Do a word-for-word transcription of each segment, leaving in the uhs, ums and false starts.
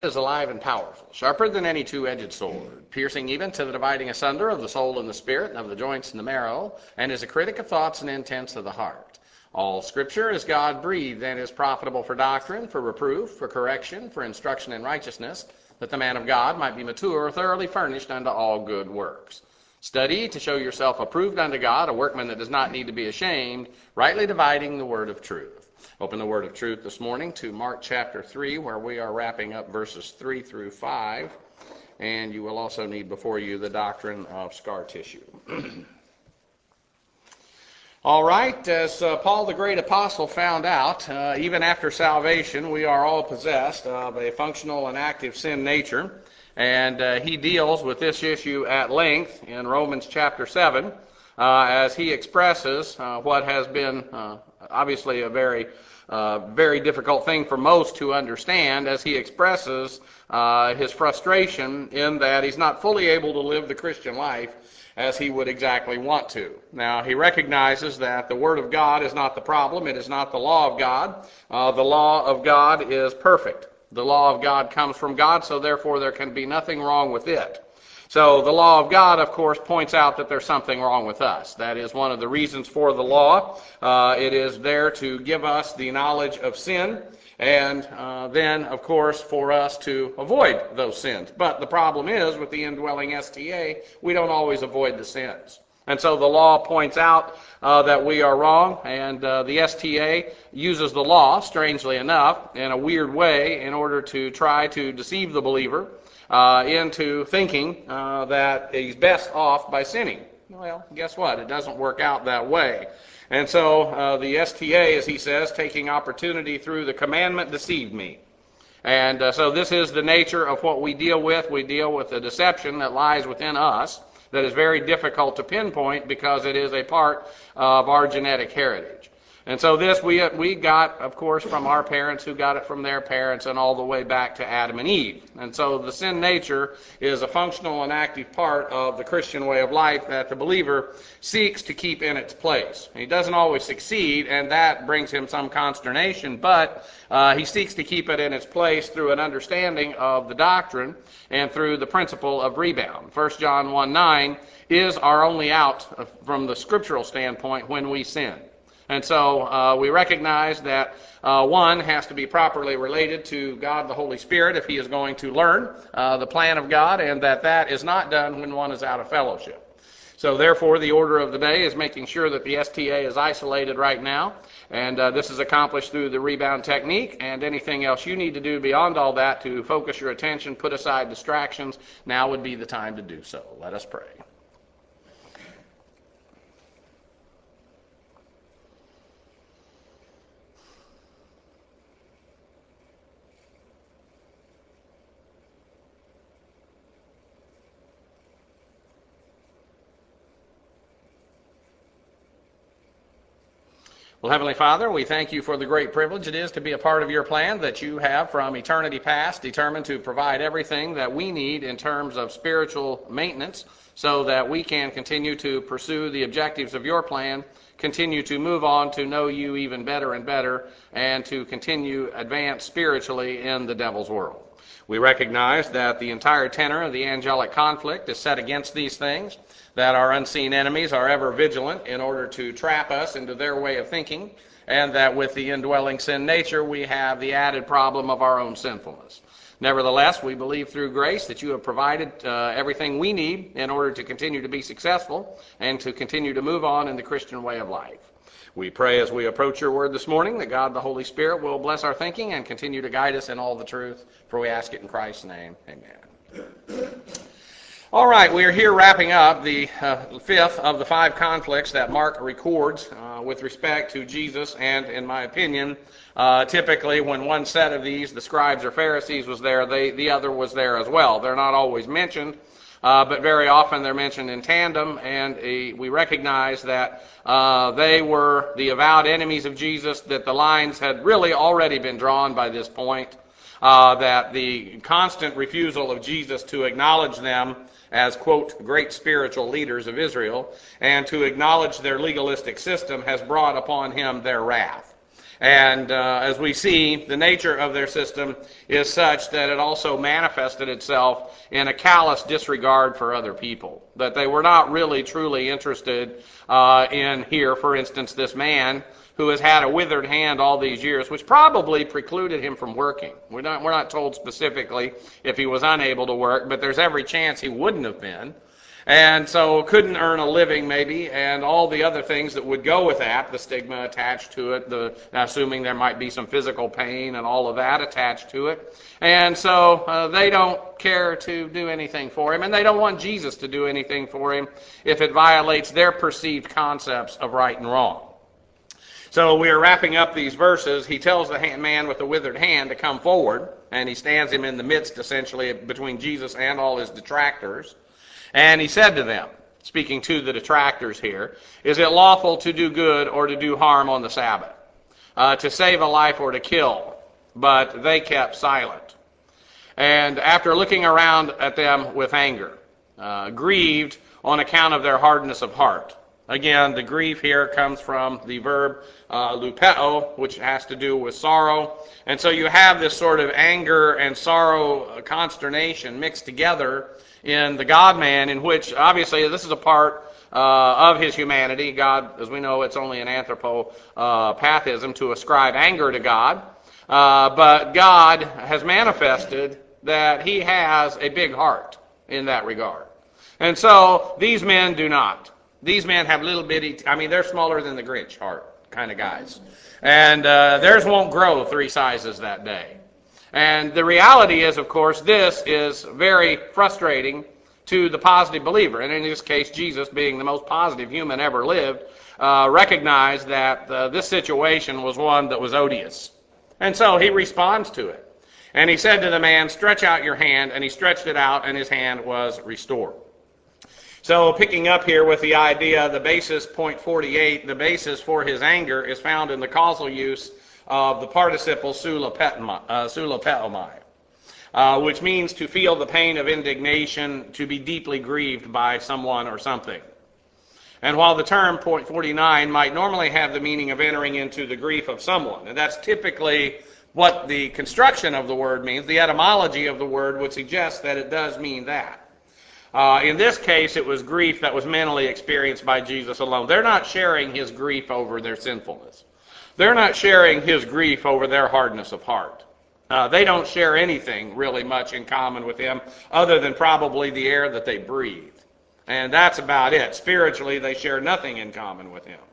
is alive and powerful, sharper than any two-edged sword, piercing even to the dividing asunder of the soul and the spirit, and of the joints and the marrow, and is a critic of thoughts and intents of the heart. All Scripture is God-breathed and is profitable for doctrine, for reproof, for correction, for instruction in righteousness, that the man of God might be mature, thoroughly furnished unto all good works. Study to show yourself approved unto God, a workman that does not need to be ashamed, rightly dividing the word of truth. Open the word of truth this morning to Mark chapter three, where we are wrapping up verses three through five. And you will also need before you the doctrine of scar tissue. All right, as uh, Paul the great apostle found out, uh, even after salvation, we are all possessed of a functional and active sin nature. And uh, he deals with this issue at length in Romans chapter seven, uh, as he expresses uh, what has been uh, obviously a very, uh, very difficult thing for most to understand, as he expresses uh, his frustration in that he's not fully able to live the Christian life as he would exactly want to. Now, he recognizes that the Word of God is not the problem. It is not the law of God. Uh, the law of God is perfect. The law of God comes from God, so therefore there can be nothing wrong with it. So the law of God, of course, points out that there's something wrong with us. That is one of the reasons for the law. Uh, it is there to give us the knowledge of sin, and uh, then, of course, for us to avoid those sins. But the problem is, with the indwelling S T A, we don't always avoid the sins. And so the law points out uh, that we are wrong, and uh, the S T A uses the law, strangely enough, in a weird way in order to try to deceive the believer uh, into thinking uh, that he's best off by sinning. Well, guess what? It doesn't work out that way. And so uh, the S T A, as he says, taking opportunity through the commandment, deceived me. And uh, so this is the nature of what we deal with. We deal with the deception that lies within us that is very difficult to pinpoint because it is a part of our genetic heritage. And so this we we got, of course, from our parents who got it from their parents and all the way back to Adam and Eve. And so the sin nature is a functional and active part of the Christian way of life that the believer seeks to keep in its place. He doesn't always succeed, and that brings him some consternation, but uh, he seeks to keep it in its place through an understanding of the doctrine and through the principle of rebound. First John one nine is our only out from the scriptural standpoint when we sin. And so uh, we recognize that uh, one has to be properly related to God the Holy Spirit if he is going to learn uh, the plan of God, and that that is not done when one is out of fellowship. So therefore, the order of the day is making sure that the S T A is isolated right now, and uh, this is accomplished through the rebound technique, and anything else you need to do beyond all that to focus your attention, put aside distractions, now would be the time to do so. Let us pray. Well, Heavenly Father, we thank you for the great privilege it is to be a part of your plan that you have from eternity past, determined to provide everything that we need in terms of spiritual maintenance so that we can continue to pursue the objectives of your plan, continue to move on to know you even better and better, and to continue advance spiritually in the devil's world. We recognize that the entire tenor of the angelic conflict is set against these things, that our unseen enemies are ever vigilant in order to trap us into their way of thinking, and that with the indwelling sin nature, we have the added problem of our own sinfulness. Nevertheless, we believe through grace that you have provided uh, everything we need in order to continue to be successful and to continue to move on in the Christian way of life. We pray as we approach your word this morning that God the Holy Spirit will bless our thinking and continue to guide us in all the truth, for we ask it in Christ's name. Amen. All right, we are here wrapping up the uh, fifth of the five conflicts that Mark records uh, with respect to Jesus, and in my opinion, uh, typically when one set of these, the scribes or Pharisees, was there, they, the other was there as well. They're not always mentioned, uh, but very often they're mentioned in tandem, and a, we recognize that uh, they were the avowed enemies of Jesus, that the lines had really already been drawn by this point, uh, that the constant refusal of Jesus to acknowledge them as, quote, great spiritual leaders of Israel, and to acknowledge their legalistic system has brought upon him their wrath. And uh, as we see, the nature of their system is such that it also manifested itself in a callous disregard for other people. That they were not really truly interested uh, in here, for instance, this man who has had a withered hand all these years, which probably precluded him from working. We're not, we're not told specifically if he was unable to work, but there's every chance he wouldn't have been. And so couldn't earn a living maybe, and all the other things that would go with that, the stigma attached to it, the assuming there might be some physical pain and all of that attached to it. And so uh, they don't care to do anything for him, and they don't want Jesus to do anything for him if it violates their perceived concepts of right and wrong. So we are wrapping up these verses. He tells the man with the withered hand to come forward, and he stands him in the midst, essentially, between Jesus and all his detractors. And he said to them, speaking to the detractors here, is it lawful to do good or to do harm on the Sabbath, uh, to save a life or to kill? But they kept silent. And after looking around at them with anger, uh, grieved on account of their hardness of heart. Again, the grief here comes from the verb uh, lupeo, which has to do with sorrow. And so you have this sort of anger and sorrow uh, consternation mixed together in the God-man, in which obviously this is a part uh, of his humanity. God, as we know, it's only an anthropopathism to ascribe anger to God. Uh, but God has manifested that he has a big heart in that regard. And so these men do not. These men have little bitty, I mean, they're smaller than the Grinch heart kind of guys. And uh, theirs won't grow three sizes that day. And the reality is, of course, this is very frustrating to the positive believer. And in this case, Jesus, being the most positive human ever lived, uh, recognized that uh, this situation was one that was odious. And so he responds to it. And he said to the man, stretch out your hand. And he stretched it out, and his hand was restored. So picking up here with the idea, the basis, point forty-eight, the basis for his anger is found in the causal use of the participle sulopetomai, uh, which means to feel the pain of indignation, to be deeply grieved by someone or something. And while the term, point forty-nine, might normally have the meaning of entering into the grief of someone, and that's typically what the construction of the word means, the etymology of the word would suggest that it does mean that. Uh, in this case, it was grief that was mentally experienced by Jesus alone. They're not sharing his grief over their sinfulness. They're not sharing his grief over their hardness of heart. Uh, they don't share anything really much in common with him other than probably the air that they breathe. And that's about it. Spiritually, they share nothing in common with him.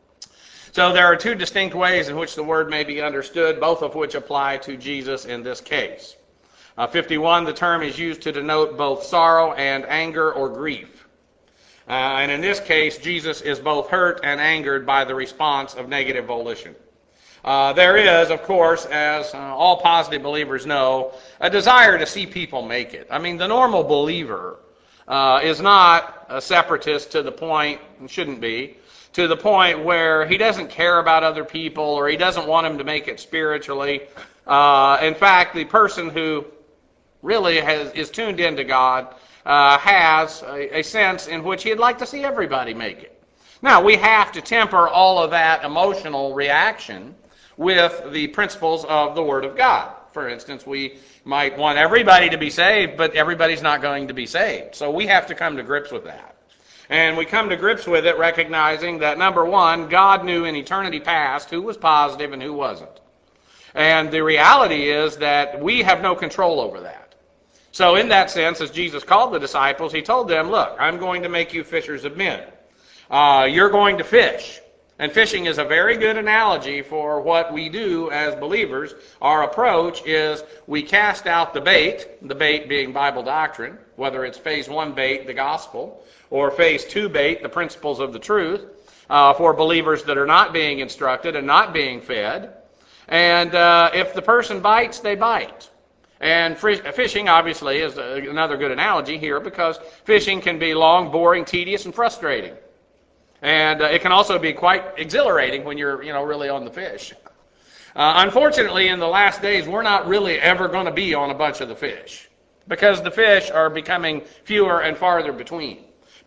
So there are two distinct ways in which the word may be understood, both of which apply to Jesus in this case. Uh, fifty-one, the term is used to denote both sorrow and anger or grief. Uh, and in this case, Jesus is both hurt and angered by the response of negative volition. Uh, there is, of course, as uh, all positive believers know, a desire to see people make it. I mean, the normal believer uh, is not a separatist to the point, and shouldn't be, to the point where he doesn't care about other people or he doesn't want them to make it spiritually. Uh, in fact, the person who really has, is tuned into God, uh, has a, a sense in which he'd like to see everybody make it. Now, we have to temper all of that emotional reaction with the principles of the Word of God. For instance, we might want everybody to be saved, but everybody's not going to be saved. So we have to come to grips with that. And we come to grips with it recognizing that, number one, God knew in eternity past who was positive and who wasn't. And the reality is that we have no control over that. So in that sense, as Jesus called the disciples, he told them, look, I'm going to make you fishers of men. Uh, you're going to fish. And fishing is a very good analogy for what we do as believers. Our approach is we cast out the bait, the bait being Bible doctrine, whether it's phase one bait, the gospel, or phase two bait, the principles of the truth, uh, for believers that are not being instructed and not being fed. And uh, if the person bites, they bite. And fishing, obviously, is another good analogy here because fishing can be long, boring, tedious, and frustrating. And uh, it can also be quite exhilarating when you're, you know, really on the fish. Uh, unfortunately, in the last days, we're not really ever going to be on a bunch of the fish because the fish are becoming fewer and farther between.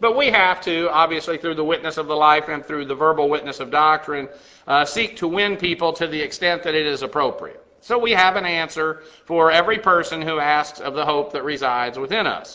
But we have to, obviously, through the witness of the life and through the verbal witness of doctrine, uh, seek to win people to the extent that it is appropriate. So we have an answer for every person who asks of the hope that resides within us.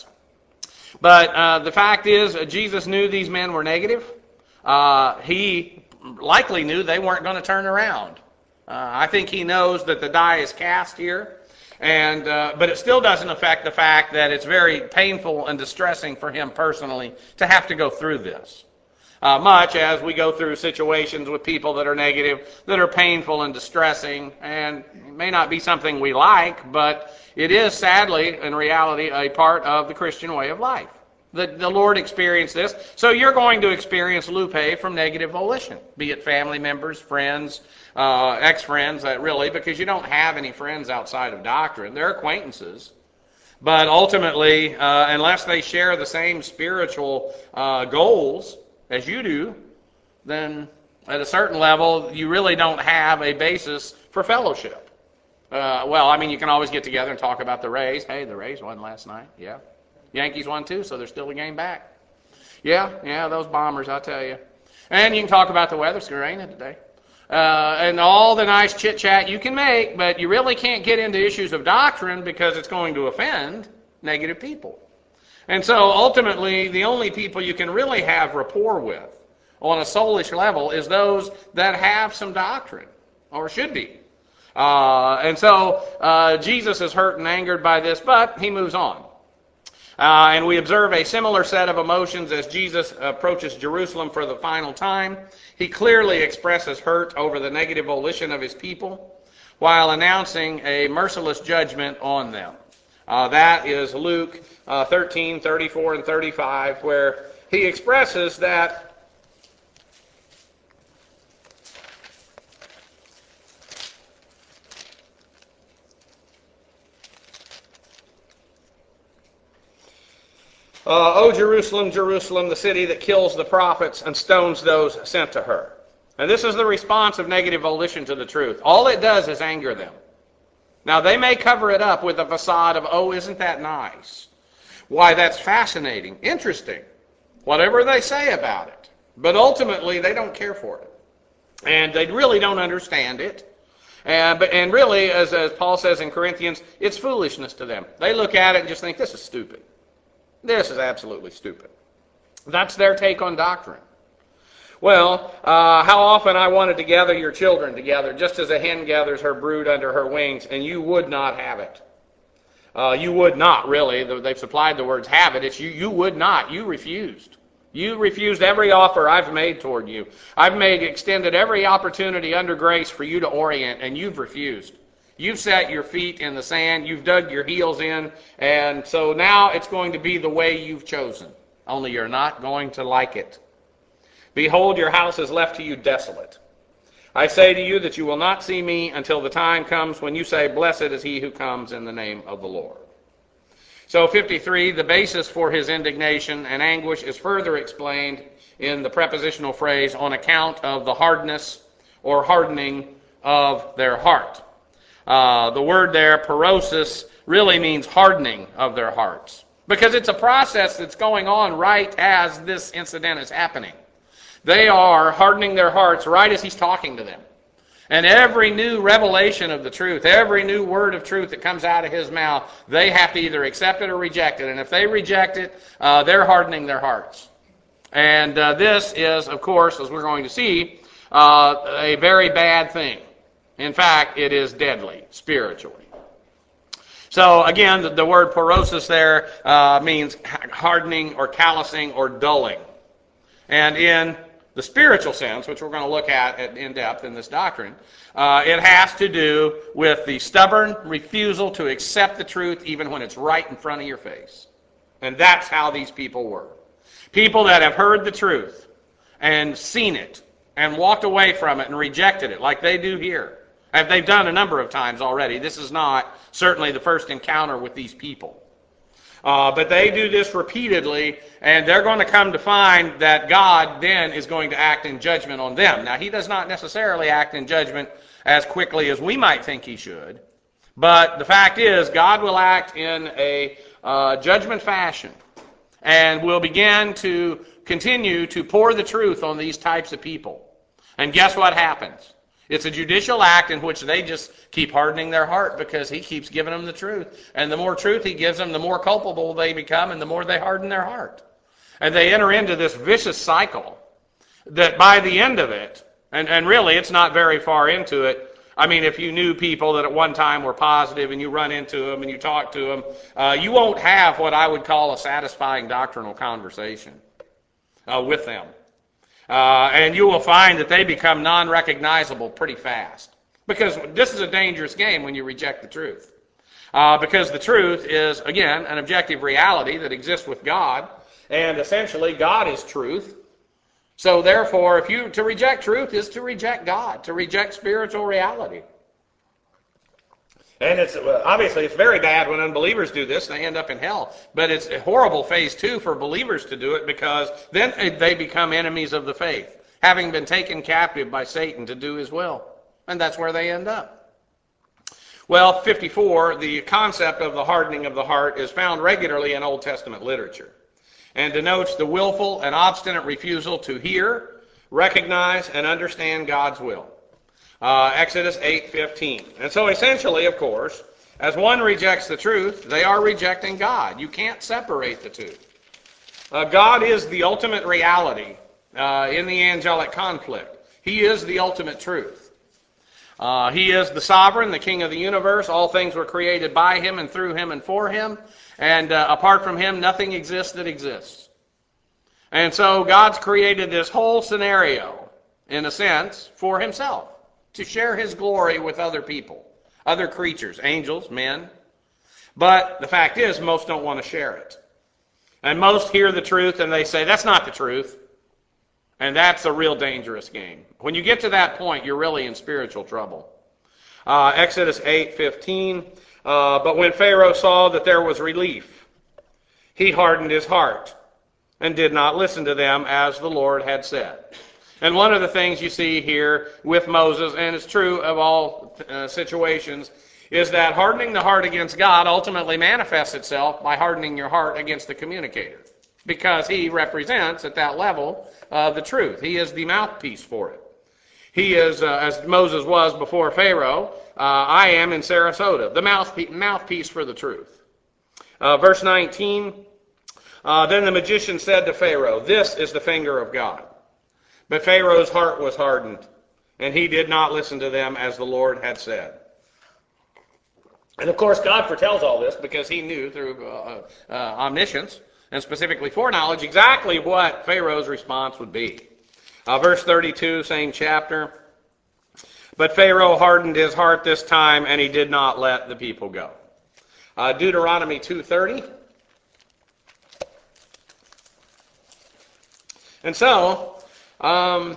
But uh, the fact is, uh, Jesus knew these men were negative. Uh, he likely knew they weren't going to turn around. Uh, I think he knows that the die is cast here. And uh, but it still doesn't affect the fact that it's very painful and distressing for him personally to have to go through this. Uh, much as we go through situations with people that are negative, that are painful and distressing, and it may not be something we like, but it is sadly, in reality, a part of the Christian way of life. The, the Lord experienced this, so you're going to experience lupe from negative volition, be it family members, friends, uh, ex-friends, uh, really, because you don't have any friends outside of doctrine. They're acquaintances. But ultimately, uh, unless they share the same spiritual uh, goals as you do, then at a certain level, you really don't have a basis for fellowship. Uh, well, I mean, you can always get together and talk about the Rays. Hey, the Rays won last night. Yeah. Yankees won too, so there's still a game back. Yeah, yeah, those Bombers, I tell you. And you can talk about the weather. It's going to rain today. Uh, and all the nice chit-chat you can make, but you really can't get into issues of doctrine because it's going to offend negative people. And so ultimately, the only people you can really have rapport with on a soulish level is those that have some doctrine, or should be. Uh, and so uh, Jesus is hurt and angered by this, but he moves on. Uh, and we observe a similar set of emotions as Jesus approaches Jerusalem for the final time. He clearly expresses hurt over the negative volition of his people while announcing a merciless judgment on them. Uh, that is Luke uh, thirteen, thirty-four, and thirty-five, where he expresses that Uh, O Jerusalem, Jerusalem, the city that kills the prophets and stones those sent to her. And this is the response of negative volition to the truth. All it does is anger them. Now, they may cover it up with a facade of, oh, isn't that nice? Why, that's fascinating, interesting, whatever they say about it. But ultimately, they don't care for it. And they really don't understand it. And, but, and really, as, as Paul says in Corinthians, it's foolishness to them. They look at it and just think, this is stupid. This is absolutely stupid. That's their take on doctrine. Well, uh, how often I wanted to gather your children together, just as a hen gathers her brood under her wings, and you would not have it. Uh, you would not, really. They've supplied the words have it. It's you, you would not. You refused. You refused every offer I've made toward you. I've made extended every opportunity under grace for you to orient, and you've refused. You've set your feet in the sand, you've dug your heels in, and so now it's going to be the way you've chosen. Only you're not going to like it. Behold, your house is left to you desolate. I say to you that you will not see me until the time comes when you say, blessed is he who comes in the name of the Lord. So fifty-three, the basis for his indignation and anguish is further explained in the prepositional phrase, on account of the hardness or hardening of their heart. Uh, the word there, porosis, really means hardening of their hearts. Because it's a process that's going on right as this incident is happening. They are hardening their hearts right as he's talking to them. And every new revelation of the truth, every new word of truth that comes out of his mouth, they have to either accept it or reject it. And if they reject it, uh, they're hardening their hearts. And uh, this is, of course, as we're going to see, uh, a very bad thing. In fact, it is deadly spiritually. So again, the, the word porosis there uh, means hardening or callousing or dulling. And in the spiritual sense, which we're going to look at in depth in this doctrine, uh, it has to do with the stubborn refusal to accept the truth even when it's right in front of your face. And that's how these people were. People that have heard the truth and seen it and walked away from it and rejected it like they do here. And they've done a number of times already. This is not certainly the first encounter with these people. Uh, but they do this repeatedly, and they're going to come to find that God then is going to act in judgment on them. Now, he does not necessarily act in judgment as quickly as we might think he should. But the fact is, God will act in a uh, judgment fashion. and will begin to continue to pour the truth on these types of people. And guess what happens? It's a judicial act in which they just keep hardening their heart because he keeps giving them the truth. And the more truth he gives them, the more culpable they become and the more they harden their heart. And they enter into this vicious cycle that by the end of it, and, and really it's not very far into it, I mean, if you knew people that at one time were positive and you run into them and you talk to them, uh, you won't have what I would call a satisfying doctrinal conversation uh, with them. Uh, and you will find that they become non-recognizable pretty fast. Because this is a dangerous game when you reject the truth. Uh, because the truth is, again, an objective reality that exists with God. And essentially, God is truth. So therefore, if you to reject truth is to reject God, to reject spiritual reality. And it's obviously it's very bad when unbelievers do this and they end up in hell. But it's a horrible phase too for believers to do it because then they become enemies of the faith, having been taken captive by Satan to do his will. And that's where they end up. Well, fifty-four, the concept of the hardening of the heart is found regularly in Old Testament literature and denotes the willful and obstinate refusal to hear, recognize, and understand God's will. Uh, Exodus eight fifteen. And so essentially, of course, as one rejects the truth, they are rejecting God. You can't separate the two. Uh, God is the ultimate reality uh, in the angelic conflict. He is the ultimate truth. Uh, he is the sovereign, the king of the universe. All things were created by him and through him and for him. And uh, apart from him, nothing exists that exists. And so God's created this whole scenario, in a sense, for himself, to share his glory with other people, other creatures, angels, men. But the fact is, most don't want to share it. And most hear the truth and they say, that's not the truth. And that's a real dangerous game. When you get to that point, you're really in spiritual trouble. Uh, Exodus eight fifteen. Uh, but when Pharaoh saw that there was relief, he hardened his heart and did not listen to them as the Lord had said. And one of the things you see here with Moses, and it's true of all uh, situations, is that hardening the heart against God ultimately manifests itself by hardening your heart against the communicator. Because he represents, at that level, uh, the truth. He is the mouthpiece for it. He is, uh, as Moses was before Pharaoh, uh, I am in Sarasota, the mouthpiece, mouthpiece for the truth. Uh, verse nineteen, uh, then the magician said to Pharaoh, this is the finger of God. But Pharaoh's heart was hardened, and he did not listen to them as the Lord had said. And of course, God foretells all this because he knew through uh, uh, omniscience and specifically foreknowledge exactly what Pharaoh's response would be. Uh, verse thirty-two, same chapter. But Pharaoh hardened his heart this time, and he did not let the people go. Uh, Deuteronomy two thirty. And so, um,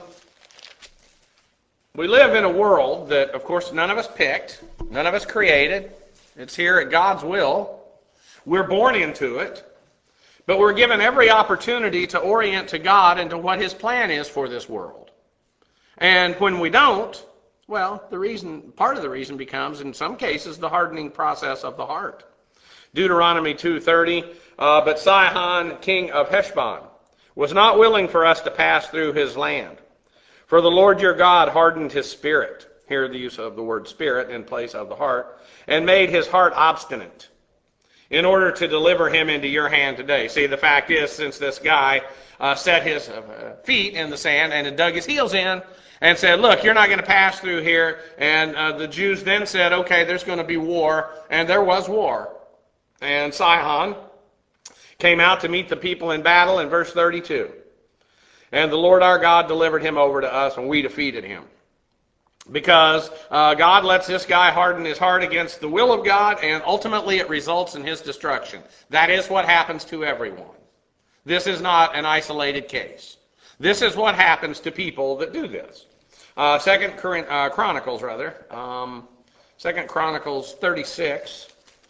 we live in a world that, of course, none of us picked, none of us created. It's here at God's will. We're born into it. But we're given every opportunity to orient to God and to what his plan is for this world. And when we don't, well, the reason, part of the reason becomes, in some cases, the hardening process of the heart. Deuteronomy two thirty, uh, but Sihon, king of Heshbon, was not willing for us to pass through his land. For the Lord your God hardened his spirit, here the use of the word spirit in place of the heart, and made his heart obstinate, in order to deliver him into your hand today. See, the fact is, since this guy uh, set his uh, feet in the sand and dug his heels in and said, look, you're not going to pass through here. And uh, the Jews then said, okay, there's going to be war. And there was war. And Sihon came out to meet the people in battle in verse thirty-two. And the Lord our God delivered him over to us, and we defeated him. Because uh, God lets this guy harden his heart against the will of God, and ultimately it results in his destruction. That is what happens to everyone. This is not an isolated case. This is what happens to people that do this. Uh, Second uh, Chronicles, rather, um, Second Chronicles thirty-six.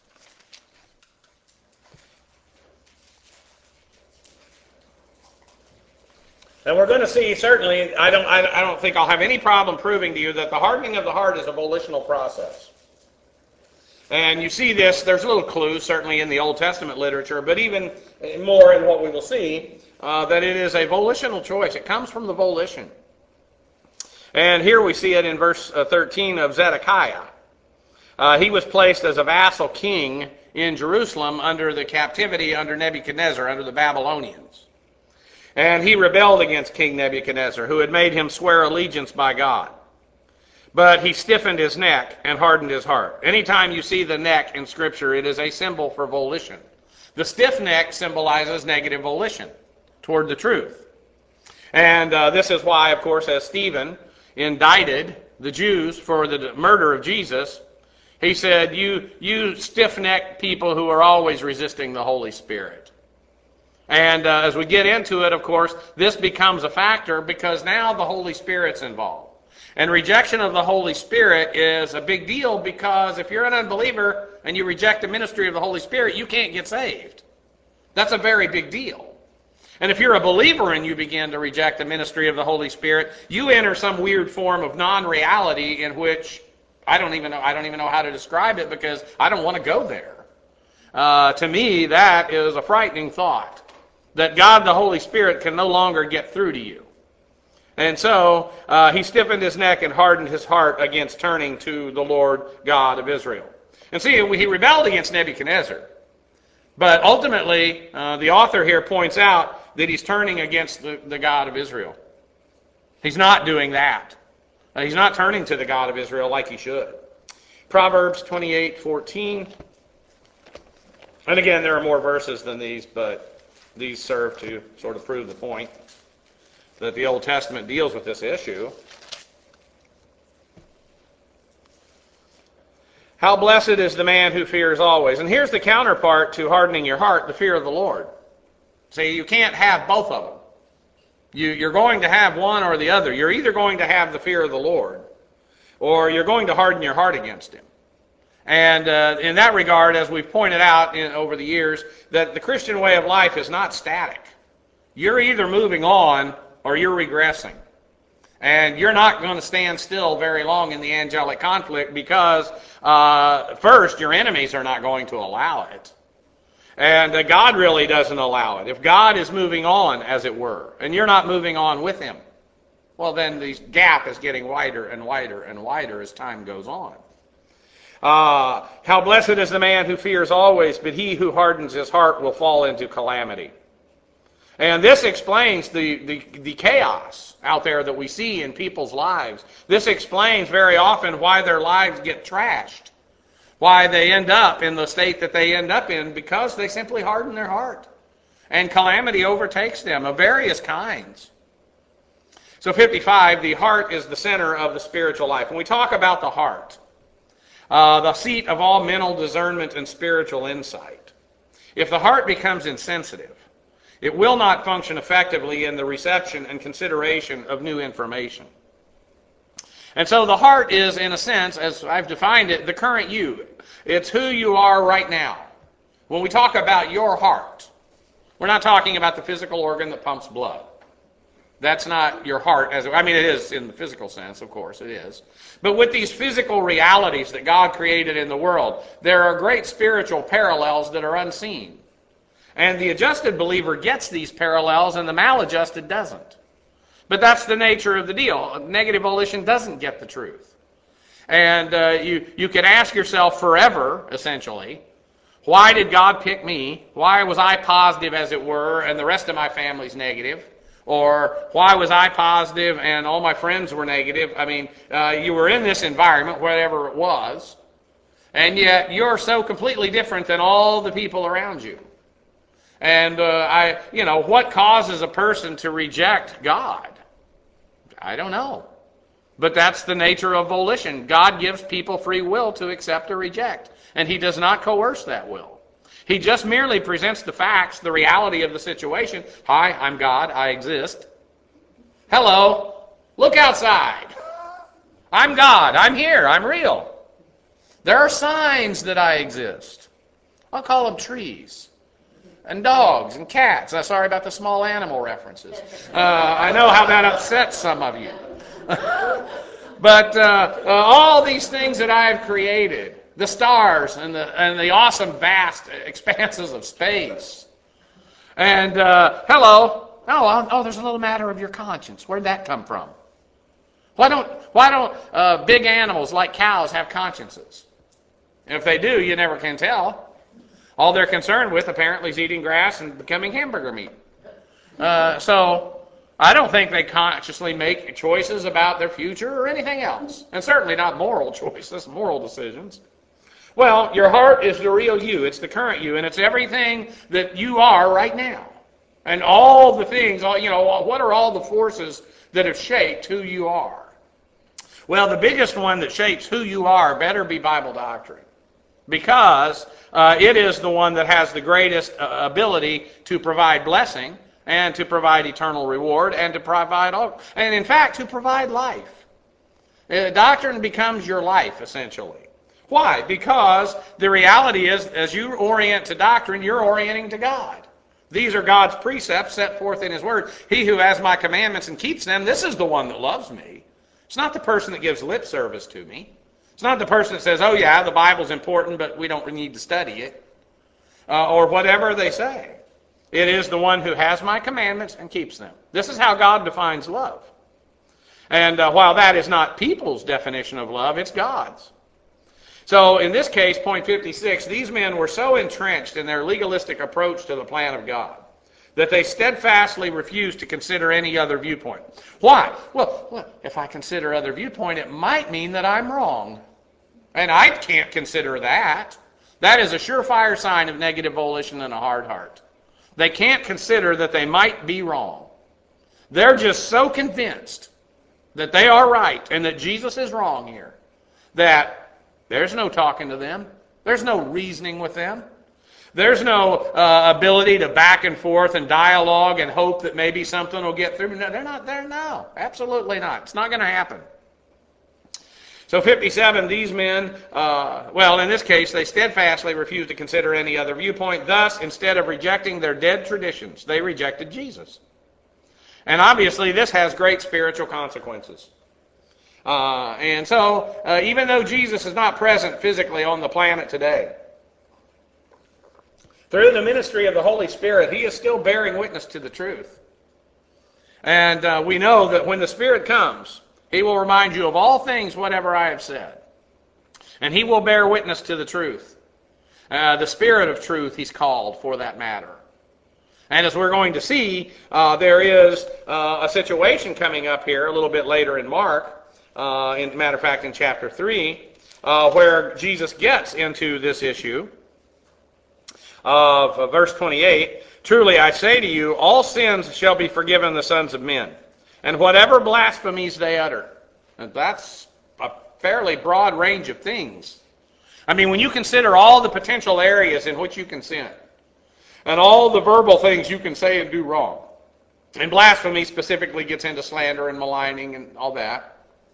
And we're going to see, certainly, I don't, I, I don't think I'll have any problem proving to you that the hardening of the heart is a volitional process. And you see this, there's little clues certainly in the Old Testament literature, but even more in what we will see, uh, that it is a volitional choice. It comes from the volition. And here we see it in verse thirteen of Zedekiah. Uh, he was placed as a vassal king in Jerusalem under the captivity under Nebuchadnezzar, under the Babylonians. And he rebelled against King Nebuchadnezzar, who had made him swear allegiance by God. But he stiffened his neck and hardened his heart. Anytime you see the neck in Scripture, it is a symbol for volition. The stiff neck symbolizes negative volition toward the truth. And uh, this is why, of course, as Stephen indicted the Jews for the murder of Jesus, he said, you, you stiff-necked people who are always resisting the Holy Spirit. And uh, as we get into it, of course, this becomes a factor because now the Holy Spirit's involved. And rejection of the Holy Spirit is a big deal because if you're an unbeliever and you reject the ministry of the Holy Spirit, you can't get saved. That's a very big deal. And if you're a believer and you begin to reject the ministry of the Holy Spirit, you enter some weird form of non-reality in which I don't even know, I don't even know how to describe it because I don't want to go there. Uh, to me, that is a frightening thought, that God the Holy Spirit can no longer get through to you. And so uh, he stiffened his neck and hardened his heart against turning to the Lord God of Israel. And see, he rebelled against Nebuchadnezzar. But ultimately, uh, the author here points out that he's turning against the, the God of Israel. He's not doing that. Uh, he's not turning to the God of Israel like he should. Proverbs twenty-eight fourteen. And again, there are more verses than these, but these serve to sort of prove the point that the Old Testament deals with this issue. How blessed is the man who fears always. And here's the counterpart to hardening your heart, the fear of the Lord. See, you can't have both of them. You, you're going to have one or the other. You're either going to have the fear of the Lord, or you're going to harden your heart against him. And uh, in that regard, as we've pointed out in, over the years, that the Christian way of life is not static. You're either moving on or you're regressing. And you're not going to stand still very long in the angelic conflict because, uh, first, your enemies are not going to allow it. And uh, God really doesn't allow it. If God is moving on, as it were, and you're not moving on with him, well, then the gap is getting wider and wider and wider as time goes on. Uh, how blessed is the man who fears always, but he who hardens his heart will fall into calamity. And this explains the, the, the chaos out there that we see in people's lives. This explains very often why their lives get trashed, why they end up in the state that they end up in, because they simply harden their heart. And calamity overtakes them of various kinds. So fifty-five, the heart is the center of the spiritual life. When we talk about the heart, uh, the seat of all mental discernment and spiritual insight, if the heart becomes insensitive, it will not function effectively in the reception and consideration of new information. And so the heart is, in a sense, as I've defined it, the current you. It's who you are right now. When we talk about your heart, we're not talking about the physical organ that pumps blood. That's not your heart. As I mean, it is in the physical sense, of course, it is. But with these physical realities that God created in the world, there are great spiritual parallels that are unseen. And the adjusted believer gets these parallels and the maladjusted doesn't. But that's the nature of the deal. Negative volition doesn't get the truth. And uh, you, you can ask yourself forever, essentially, why did God pick me? Why was I positive, as it were, and the rest of my family's negative? Or why was I positive and all my friends were negative? I mean, uh, you were in this environment, whatever it was, and yet you're so completely different than all the people around you. And, uh, I, you know, what causes a person to reject God? I don't know. But that's the nature of volition. God gives people free will to accept or reject. And he does not coerce that will. He just merely presents the facts, the reality of the situation. Hi, I'm God. I exist. Hello. Look outside. I'm God. I'm here. I'm real. There are signs that I exist. I'll call them trees. And dogs and cats. I'm sorry about the small animal references. Uh, I know how that upsets some of you. But uh, uh, all these things that I've created, the stars and the and the awesome vast expanses of space. And uh, hello, oh, oh, there's a little matter of your conscience. Where'd that come from? Why don't why don't uh, big animals like cows have consciences? And if they do, you never can tell. All they're concerned with apparently is eating grass and becoming hamburger meat. Uh, so I don't think they consciously make choices about their future or anything else, and certainly not moral choices, moral decisions. Well, your heart is the real you. It's the current you, and it's everything that you are right now. And all the things, all, you know, what are all the forces that have shaped who you are? Well, the biggest one that shapes who you are better be Bible doctrine, because uh, it is the one that has the greatest uh, ability to provide blessing and to provide eternal reward and to provide, all, and in fact, to provide life. Uh, doctrine becomes your life, essentially. Why? Because the reality is, as you orient to doctrine, you're orienting to God. These are God's precepts set forth in His Word. He who has my commandments and keeps them, this is the one that loves me. It's not the person that gives lip service to me. It's not the person that says, oh yeah, the Bible's important, but we don't need to study it. Uh, or whatever they say. It is the one who has my commandments and keeps them. This is how God defines love. And uh, while that is not people's definition of love, it's God's. So in this case, point fifty-six, these men were so entrenched in their legalistic approach to the plan of God that they steadfastly refused to consider any other viewpoint. Why? Well, well, if I consider other viewpoint, it might mean that I'm wrong. And I can't consider that. That is a surefire sign of negative volition and a hard heart. They can't consider that they might be wrong. They're just so convinced that they are right and that Jesus is wrong here that there's no talking to them. There's no reasoning with them. There's no uh, ability to back and forth and dialogue and hope that maybe something will get through. No, they're not there now. Absolutely not. It's not going to happen. So fifty-seven, these men, uh, well, in this case, they steadfastly refused to consider any other viewpoint. Thus, instead of rejecting their dead traditions, they rejected Jesus. And obviously, this has great spiritual consequences. Uh, and so, uh, even though Jesus is not present physically on the planet today, through the ministry of the Holy Spirit, He is still bearing witness to the truth. And uh, we know that when the Spirit comes, He will remind you of all things whatever I have said. And He will bear witness to the truth. Uh, the Spirit of truth, He's called for that matter. And as we're going to see, uh, there is uh, a situation coming up here a little bit later in Mark, Uh, in matter of fact, in chapter three, uh, where Jesus gets into this issue of uh, verse twenty-eight. Truly I say to you, all sins shall be forgiven the sons of men, and whatever blasphemies they utter. And that's a fairly broad range of things. I mean, when you consider all the potential areas in which you can sin, and all the verbal things you can say and do wrong, and blasphemy specifically gets into slander and maligning and all that.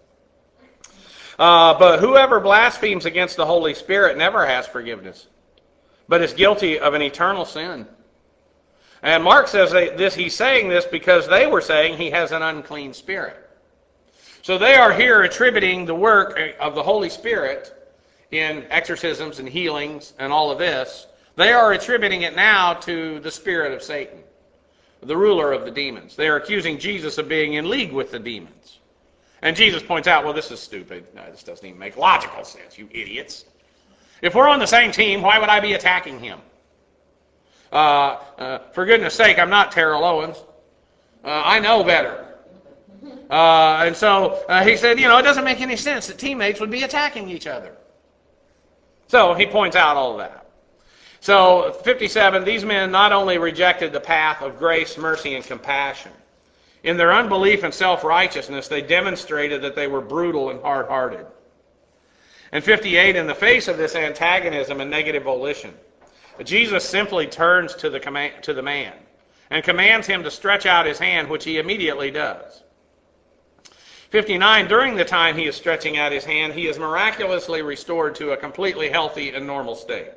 Uh, but whoever blasphemes against the Holy Spirit never has forgiveness, but is guilty of an eternal sin. And Mark says this, he's saying this because they were saying he has an unclean spirit. So they are here attributing the work of the Holy Spirit in exorcisms and healings and all of this. They are attributing it now to the spirit of Satan, the ruler of the demons. They are accusing Jesus of being in league with the demons. And Jesus points out, well, this is stupid. No, this doesn't even make logical sense, you idiots. If we're on the same team, why would I be attacking him? Uh, uh, for goodness sake, I'm not Terrell Owens. Uh, I know better. Uh, and so uh, he said, you know, it doesn't make any sense that teammates would be attacking each other. So he points out all of that. So fifty-seven, these men not only rejected the path of grace, mercy, and compassion. In their unbelief and self-righteousness, they demonstrated that they were brutal and hard-hearted. And fifty-eight, in the face of this antagonism and negative volition, Jesus simply turns to the, command, to the man and commands him to stretch out his hand, which he immediately does. fifty-nine, during the time he is stretching out his hand, he is miraculously restored to a completely healthy and normal state.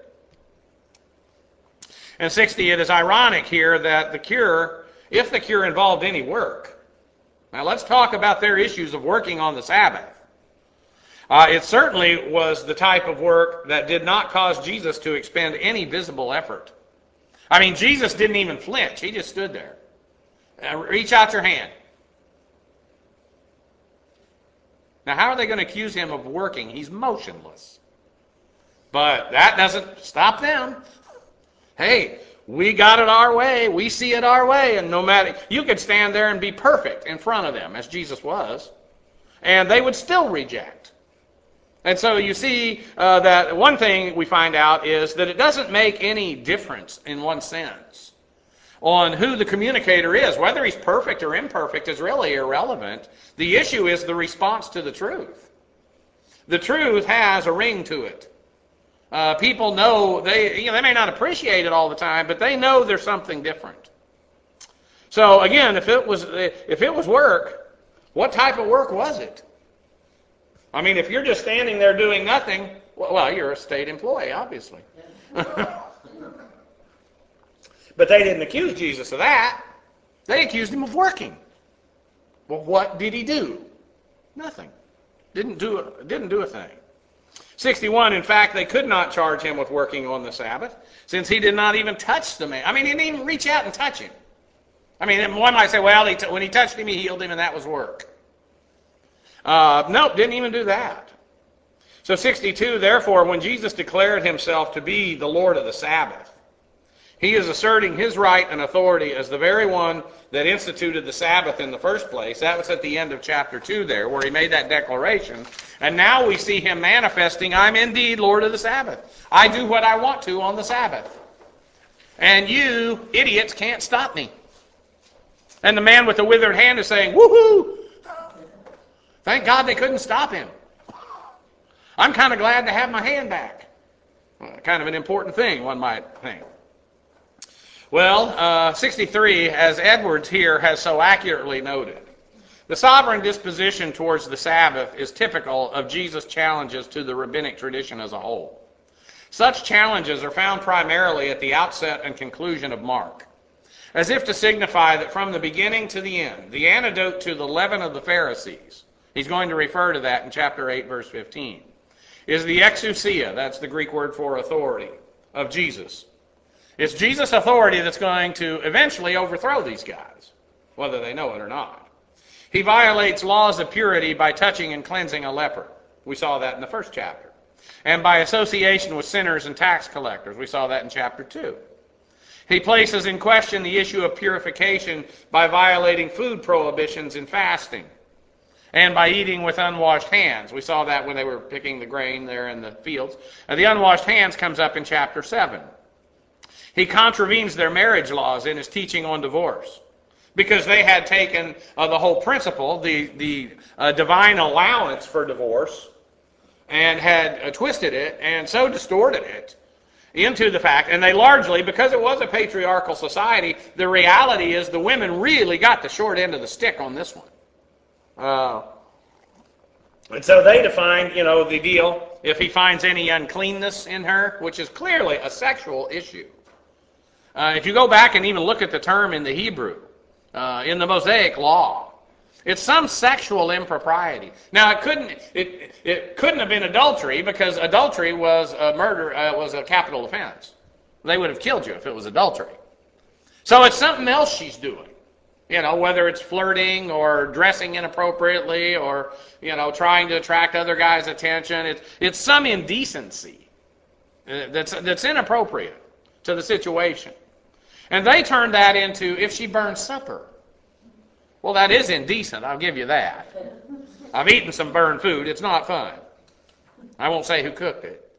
And sixty, it is ironic here that the cure, if the cure involved any work. Now let's talk about their issues of working on the Sabbath. Uh, it certainly was the type of work that did not cause Jesus to expend any visible effort. I mean, Jesus didn't even flinch. He just stood there. Uh, reach out your hand. Now, how are they going to accuse him of working? He's motionless. But that doesn't stop them. Hey, we got it our way. We see it our way. And no matter, you could stand there and be perfect in front of them, as Jesus was, and they would still reject. And so you see uh, that one thing we find out is that it doesn't make any difference, in one sense, on who the communicator is. Whether he's perfect or imperfect is really irrelevant. The issue is the response to the truth. The truth has a ring to it. Uh, people know, they, you know, they may not appreciate it all the time, but they know there's something different. So again, if it was, if it was work, what type of work was it? I mean, if you're just standing there doing nothing, well, you're a state employee, obviously. But they didn't accuse Jesus of that. They accused him of working. Well, what did he do? Nothing. Didn't do a, didn't do a thing. sixty-one, in fact, they could not charge him with working on the Sabbath, since he did not even touch the man. I mean, he didn't even reach out and touch him. I mean, one might say, well, he t- when he touched him, he healed him, and that was work. Uh, nope, didn't even do that. So sixty-two, therefore, when Jesus declared himself to be the Lord of the Sabbath, he is asserting his right and authority as the very one that instituted the Sabbath in the first place. That was at the end of chapter two there, where he made that declaration. And now we see him manifesting, I'm indeed Lord of the Sabbath. I do what I want to on the Sabbath. And you idiots can't stop me. And the man with the withered hand is saying, woohoo! Thank God they couldn't stop him. I'm kind of glad to have my hand back. Well, kind of an important thing, one might think. Well, uh, sixty-three, as Edwards here has so accurately noted, the sovereign disposition towards the Sabbath is typical of Jesus' challenges to the rabbinic tradition as a whole. Such challenges are found primarily at the outset and conclusion of Mark, as if to signify that from the beginning to the end, the antidote to the leaven of the Pharisees, he's going to refer to that in chapter eight, verse fifteen, is the exousia, that's the Greek word for authority, of Jesus. It's Jesus' authority that's going to eventually overthrow these guys, whether they know it or not. He violates laws of purity by touching and cleansing a leper. We saw that in the first chapter. And by association with sinners and tax collectors. We saw that in chapter two. He places in question the issue of purification by violating food prohibitions in fasting and by eating with unwashed hands. We saw that when they were picking the grain there in the fields. And the unwashed hands comes up in chapter seven. He contravenes their marriage laws in his teaching on divorce, because they had taken uh, the whole principle, the, the uh, divine allowance for divorce, and had uh, twisted it and so distorted it into the fact, and they largely, because it was a patriarchal society, the reality is the women really got the short end of the stick on this one. Uh, and so they defined, you know, the deal, if he finds any uncleanness in her, which is clearly a sexual issue. Uh, if you go back and even look at the term in the Hebrew, uh, in the Mosaic law, it's some sexual impropriety. Now, it couldn't it it couldn't have been adultery, because adultery was a murder uh, was a capital offense. They would have killed you if it was adultery. So it's something else she's doing. You know, whether it's flirting or dressing inappropriately or, you know, trying to attract other guys' attention. It's it's some indecency that's that's inappropriate to the situation. And they turned that into, if she burns supper. Well, that is indecent, I'll give you that. I've eaten some burned food. It's not fun. I won't say who cooked it.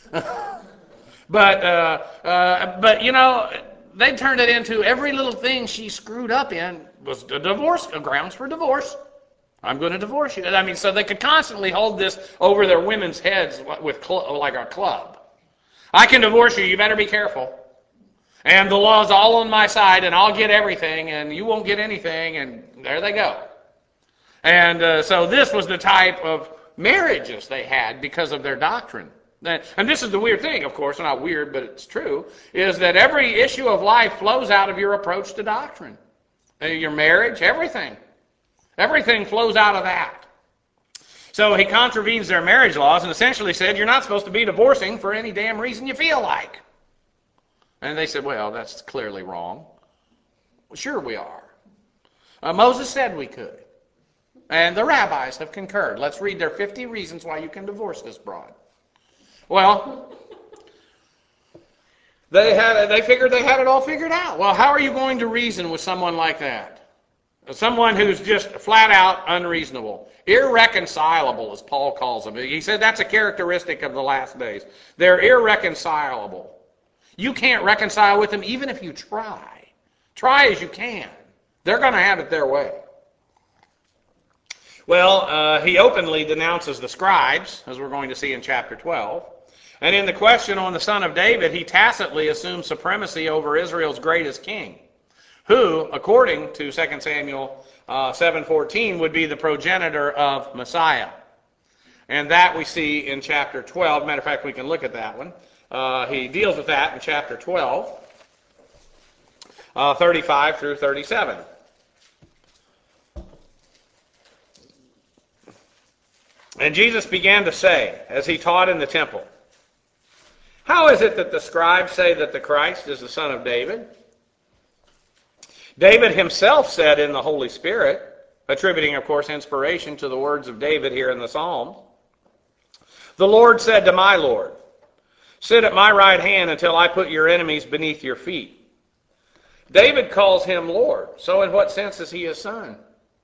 but, uh, uh, but you know, they turned it into every little thing she screwed up in was a divorce, a grounds for divorce. I'm going to divorce you. I mean, so they could constantly hold this over their women's heads with cl- like a club. I can divorce you. You better be careful. And the law's all on my side, and I'll get everything, and you won't get anything, and there they go. And uh, so this was the type of marriages they had because of their doctrine. And this is the weird thing, of course, not weird, but it's true, is that every issue of life flows out of your approach to doctrine. Your marriage, everything. Everything flows out of that. So he contravenes their marriage laws and essentially said, you're not supposed to be divorcing for any damn reason you feel like. And they said, well, that's clearly wrong. Well, sure we are. Uh, Moses said we could. And the rabbis have concurred. Let's read their fifty reasons why you can divorce this broad. Well, they had they figured they had it all figured out. Well, how are you going to reason with someone like that? Someone who's just flat out unreasonable. Irreconcilable, as Paul calls them. He said that's a characteristic of the last days. They're irreconcilable. You can't reconcile with them even if you try. Try as you can. They're going to have it their way. Well, uh, he openly denounces the scribes, as we're going to see in chapter twelve. And in the question on the son of David, he tacitly assumes supremacy over Israel's greatest king, who, according to Second Samuel uh, seven fourteen, would be the progenitor of Messiah. And that we see in chapter twelve. Matter of fact, we can look at that one. Uh, he deals with that in chapter twelve, uh, thirty-five through thirty-seven. And Jesus began to say, as he taught in the temple, how is it that the scribes say that the Christ is the son of David? David himself said in the Holy Spirit, attributing, of course, inspiration to the words of David here in the Psalms, the Lord said to my Lord, sit at my right hand until I put your enemies beneath your feet. David calls him Lord. So in what sense is he his son?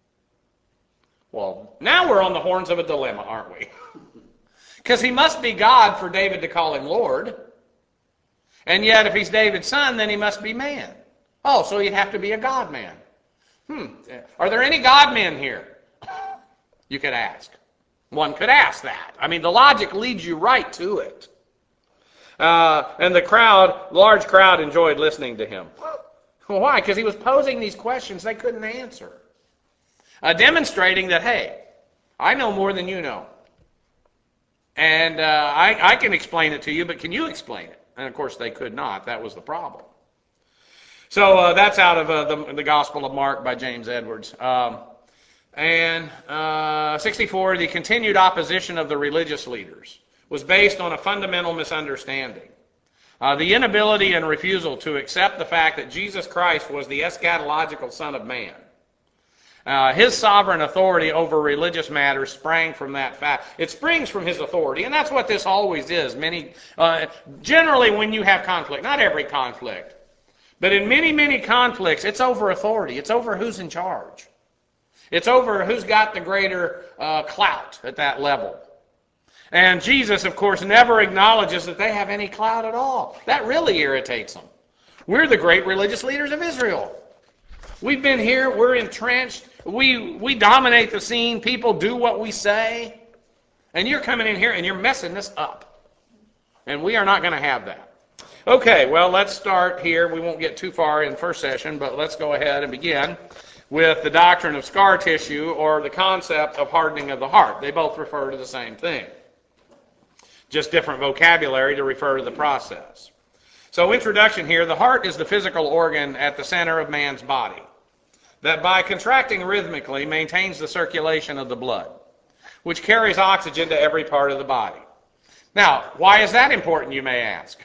Well, now we're on the horns of a dilemma, aren't we? Because he must be God for David to call him Lord. And yet, if he's David's son, then he must be man. Oh, so he'd have to be a God-man. Hmm. Are there any God-men here? You could ask. One could ask that. I mean, the logic leads you right to it. Uh, and the crowd, large crowd, enjoyed listening to him. Why? Because he was posing these questions they couldn't answer. Uh, demonstrating that, hey, I know more than you know. And uh, I, I can explain it to you, but can you explain it? And of course they could not. That was the problem. So uh, that's out of uh, the, the Gospel of Mark by James Edwards. Um, and uh, sixty-four, the continued opposition of the religious leaders was based on a fundamental misunderstanding. Uh, the inability and refusal to accept the fact that Jesus Christ was the eschatological Son of Man. Uh, his sovereign authority over religious matters sprang from that fact. It springs from his authority, and that's what this always is. Many, uh, generally, when you have conflict, not every conflict, but in many, many conflicts, it's over authority. It's over who's in charge. It's over who's got the greater uh, clout at that level. And Jesus, of course, never acknowledges that they have any clout at all. That really irritates them. We're the great religious leaders of Israel. We've been here, we're entrenched, we we dominate the scene, people do what we say, and you're coming in here and you're messing this up. And we are not going to have that. Okay, well, let's start here. We won't get too far in first session, but let's go ahead and begin with the doctrine of scar tissue, or the concept of hardening of the heart. They both refer to the same thing. Just different vocabulary to refer to the process. So, introduction here, the heart is the physical organ at the center of man's body that by contracting rhythmically maintains the circulation of the blood, which carries oxygen to every part of the body. Now, why is that important, you may ask?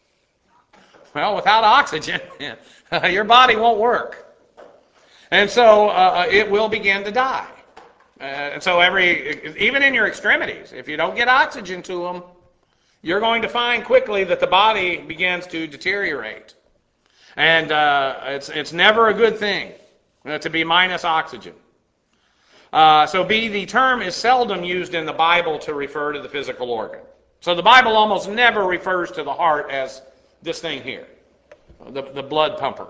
Well, without oxygen, your body won't work. And so uh, it will begin to die. Uh, and so every, even in your extremities, if you don't get oxygen to them, you're going to find quickly that the body begins to deteriorate. And uh, it's, it's never a good thing uh, to be minus oxygen. Uh, so B, the term is seldom used in the Bible to refer to the physical organ. So the Bible almost never refers to the heart as this thing here, the, the blood pumper.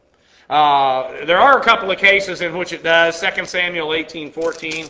Uh, there are a couple of cases in which it does. Second Samuel eighteen fourteen.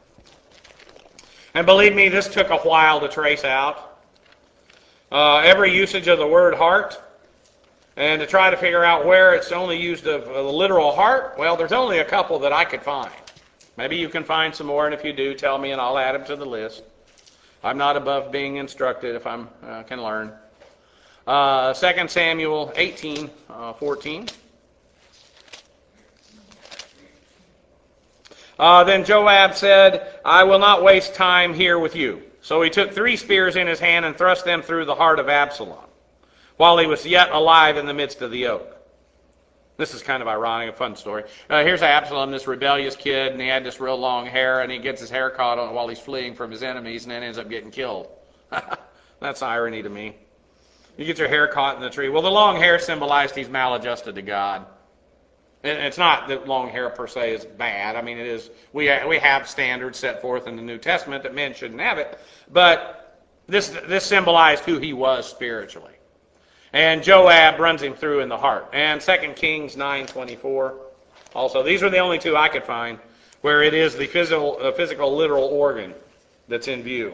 And believe me, this took a while to trace out. Uh, every usage of the word heart, and to try to figure out where it's only used of the literal heart, well, there's only a couple that I could find. Maybe you can find some more, and if you do, tell me and I'll add them to the list. I'm not above being instructed if I uh, can learn. Uh, Second Samuel eighteen fourteen. Uh, then Joab said, I will not waste time here with you. So he took three spears in his hand and thrust them through the heart of Absalom, while he was yet alive in the midst of the oak. This is kind of ironic, a fun story. Uh, here's Absalom, this rebellious kid, and he had this real long hair, and he gets his hair caught on while he's fleeing from his enemies, and then ends up getting killed. That's irony to me. You get your hair caught in the tree. Well, the long hair symbolized he's maladjusted to God. It's not that long hair per se is bad. I mean, it is. We we have standards set forth in the New Testament that men shouldn't have it, but this this symbolized who he was spiritually. And Joab runs him through in the heart. And Second Kings nine twenty-four. Also, these are the only two I could find where it is the physical, uh, physical literal organ that's in view.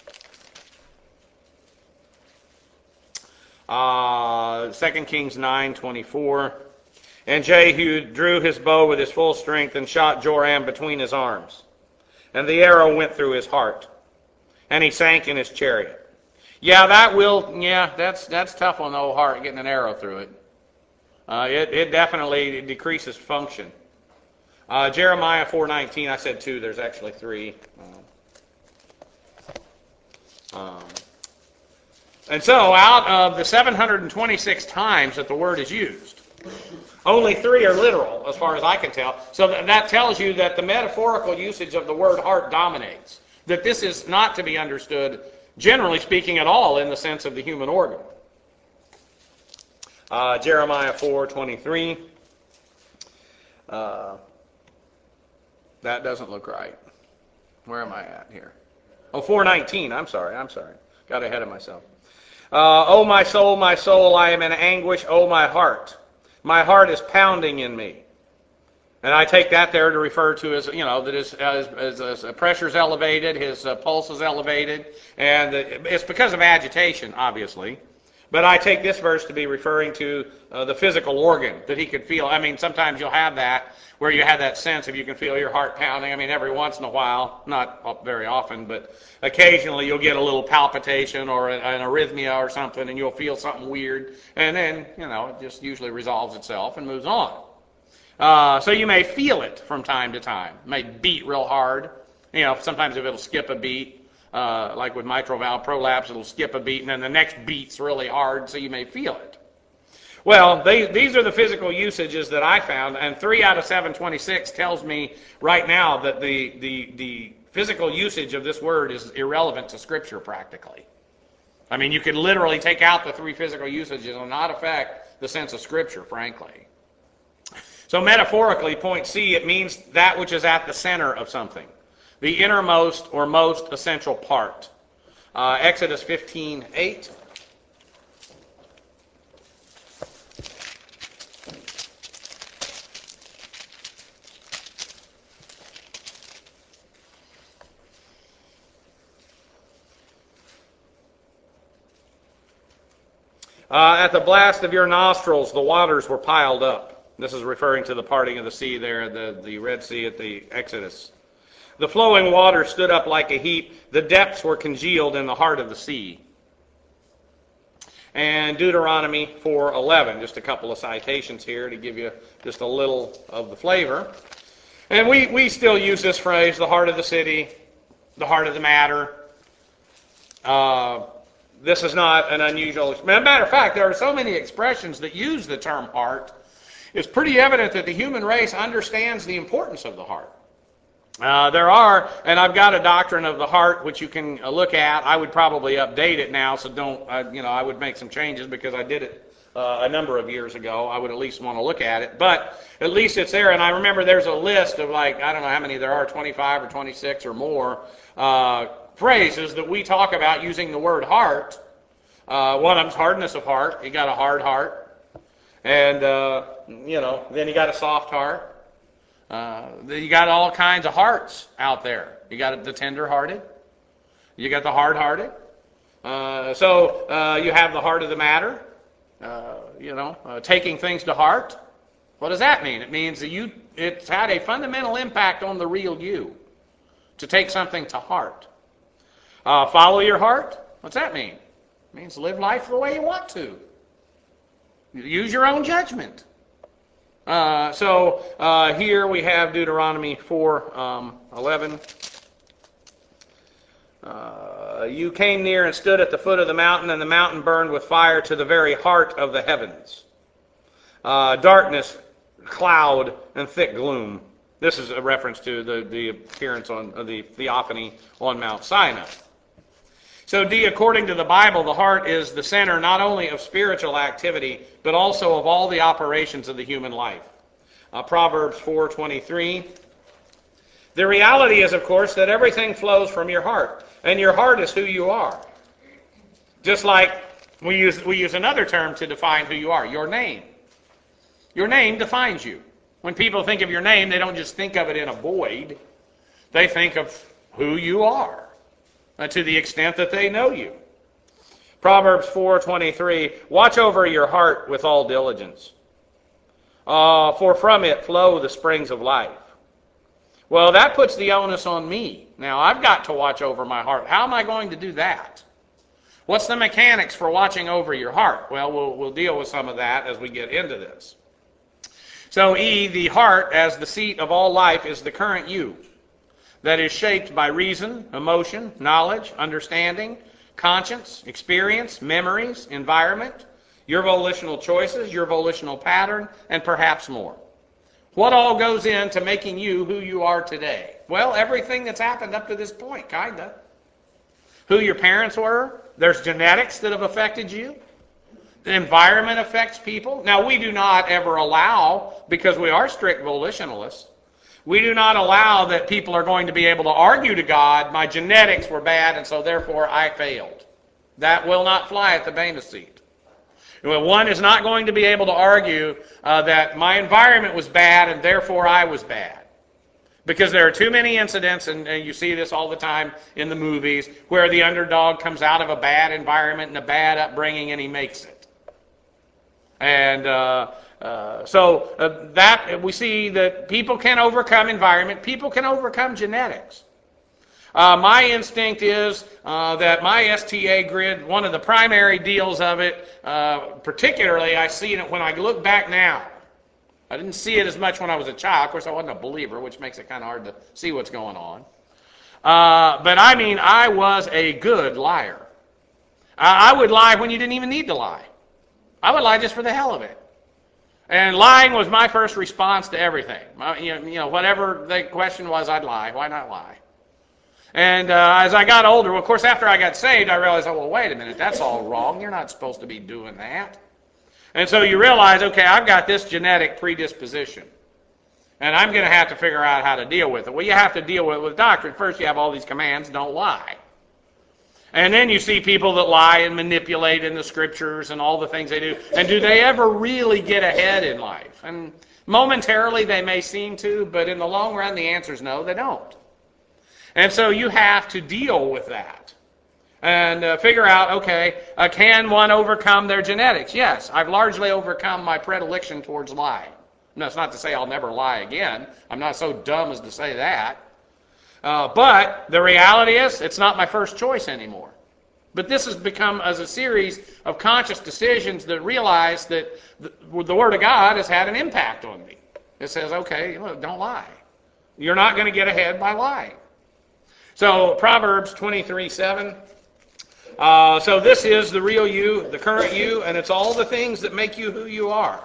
Uh, Second Kings nine twenty-four. And Jehu drew his bow with his full strength and shot Joram between his arms. And the arrow went through his heart. And he sank in his chariot. Yeah, that will, yeah, that's that's tough on the old heart, getting an arrow through it. Uh, it, it definitely decreases function. Uh, Jeremiah four nineteen, I said two, there's actually three. Um, and so out of the seven hundred twenty-six times that the word is used, only three are literal, as far as I can tell. So that, that tells you that the metaphorical usage of the word heart dominates. That this is not to be understood, generally speaking, at all in the sense of the human organ. Uh, Jeremiah four twenty-three. Uh, that doesn't look right. Where am I at here? Oh, four nineteen. I'm sorry. I'm sorry. Got ahead of myself. Uh, oh, my soul, my soul, I am in anguish. Oh, my heart. My heart is pounding in me. And I take that there to refer to as, you know, that his, his, his, his pressure's elevated, his uh, pulse is elevated, and it's because of agitation, obviously. But I take this verse to be referring to uh, the physical organ that he could feel. I mean, sometimes you'll have that where you have that sense of you can feel your heart pounding. I mean, every once in a while, not very often, but occasionally you'll get a little palpitation or an, an arrhythmia or something, and you'll feel something weird. And then, you know, it just usually resolves itself and moves on. Uh, so you may feel it from time to time. It may beat real hard. You know, sometimes if it'll skip a beat, uh, like with mitral valve prolapse, it'll skip a beat, and then the next beat's really hard, so you may feel it. Well, they, these are the physical usages that I found, and three out of seven twenty-six tells me right now that the, the, the physical usage of this word is irrelevant to Scripture practically. I mean, you could literally take out the three physical usages and not affect the sense of Scripture, frankly. So metaphorically, point C, it means that which is at the center of something, the innermost or most essential part. Uh, Exodus fifteen eight. Uh, at the blast of your nostrils, the waters were piled up. This is referring to the parting of the sea there, the, the Red Sea at the Exodus. The flowing water stood up like a heap. The depths were congealed in the heart of the sea. And Deuteronomy four eleven, just a couple of citations here to give you just a little of the flavor. And we, we still use this phrase, the heart of the city, the heart of the matter. Uh, this is not an unusual... Matter of fact, there are so many expressions that use the term heart. It's pretty evident that the human race understands the importance of the heart. Uh, there are, and I've got a doctrine of the heart which you can uh, look at. I would probably update it now, so don't, uh, you know, I would make some changes because I did it uh, a number of years ago. I would at least want to look at it, but at least it's there. And I remember there's a list of like, I don't know how many there are, twenty-five or twenty-six or more uh, phrases that we talk about using the word heart. Uh, one of them's hardness of heart. You got a hard heart, and uh, you know, then you got a soft heart. Uh, you got all kinds of hearts out there. You got the tender-hearted. You got the hard-hearted. Uh, so uh, you have the heart of the matter. Uh, you know, uh, taking things to heart. What does that mean? It means that you. It's had a fundamental impact on the real you to take something to heart. Uh, follow your heart. What's that mean? It means live life the way you want to. Use your own judgment. Uh, so uh, here we have Deuteronomy four eleven. Uh, you came near and stood at the foot of the mountain, and the mountain burned with fire to the very heart of the heavens. Uh, darkness, cloud, and thick gloom. This is a reference to the, the appearance on uh, the theophany on Mount Sinai. So, D, according to the Bible, the heart is the center not only of spiritual activity, but also of all the operations of the human life. Uh, Proverbs four twenty-three. The reality is, of course, that everything flows from your heart, and your heart is who you are. Just like we use we use another term to define who you are, your name. Your name defines you. When people think of your name, they don't just think of it in a void. They think of who you are, uh, to the extent that they know you. Proverbs four twenty-three, watch over your heart with all diligence, uh, for from it flow the springs of life. Well, that puts the onus on me. Now, I've got to watch over my heart. How am I going to do that? What's the mechanics for watching over your heart? Well, we'll, we'll deal with some of that as we get into this. So, E, the heart, as the seat of all life, is the current you that is shaped by reason, emotion, knowledge, understanding, conscience, experience, memories, environment, your volitional choices, your volitional pattern, and perhaps more. What all goes into making you who you are today? Well, everything that's happened up to this point, kind of. Who your parents were. There's genetics that have affected you. The environment affects people. Now, we do not ever allow, because we are strict volitionalists, we do not allow that people are going to be able to argue to God, my genetics were bad, and so therefore I failed. That will not fly at the Bema seat. One is not going to be able to argue uh, that my environment was bad and therefore I was bad. Because there are too many incidents, and, and you see this all the time in the movies, where the underdog comes out of a bad environment and a bad upbringing and he makes it. And uh, uh, so uh, that we see that people can overcome environment, people can overcome genetics. Uh, my instinct is uh, that my S T A grid, one of the primary deals of it, uh, particularly I see it when I look back now. I didn't see it as much when I was a child. Of course, I wasn't a believer, which makes it kind of hard to see what's going on. Uh, but I mean, I was a good liar. I, I would lie when you didn't even need to lie. I would lie just for the hell of it. And lying was my first response to everything. My, you know, you know, whatever the question was, I'd lie. Why not lie? And uh, as I got older, well, of course, after I got saved, I realized, oh, well, wait a minute, that's all wrong. You're not supposed to be doing that. And so you realize, okay, I've got this genetic predisposition, and I'm going to have to figure out how to deal with it. Well, you have to deal with it with doctrine. First, you have all these commands, don't lie. And then you see people that lie and manipulate in the scriptures and all the things they do. And do they ever really get ahead in life? And momentarily they may seem to, but in the long run, the answer is no, they don't. And so you have to deal with that and uh, figure out, okay, uh, can one overcome their genetics? Yes, I've largely overcome my predilection towards lying. No, it's not to say I'll never lie again. I'm not so dumb as to say that. Uh, but the reality is, it's not my first choice anymore. But this has become as a series of conscious decisions that realize that the, the Word of God has had an impact on me. It says, okay, look, don't lie. You're not going to get ahead by lying. So Proverbs twenty-three seven. Uh, so this is the real you, the current you, and it's all the things that make you who you are.